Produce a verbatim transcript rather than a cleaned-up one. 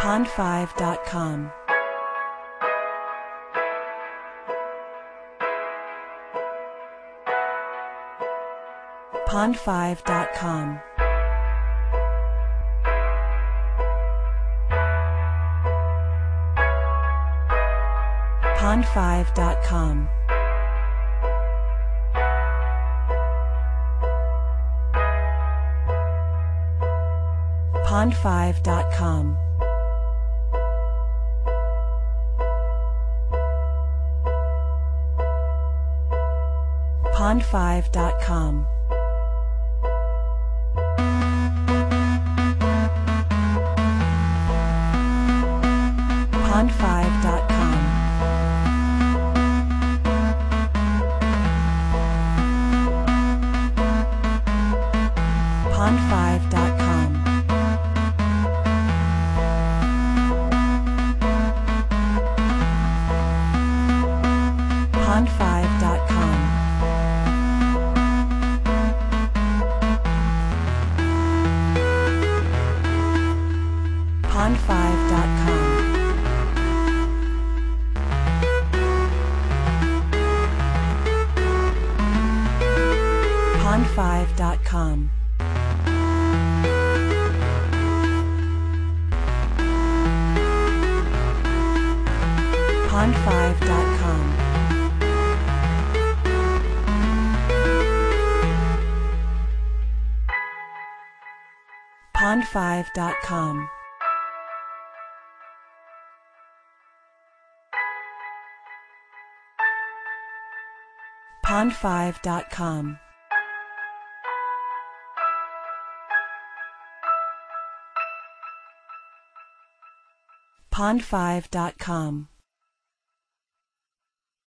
pond five dot com. pond five dot com. pond five dot com. pond five dot com. pond five dot com. pond five dot com. pond five dot com. pond five dot com. pond five dot com. pond five dot com. pond five dot com. pond five dot com. pond five dot com. pond five dot com.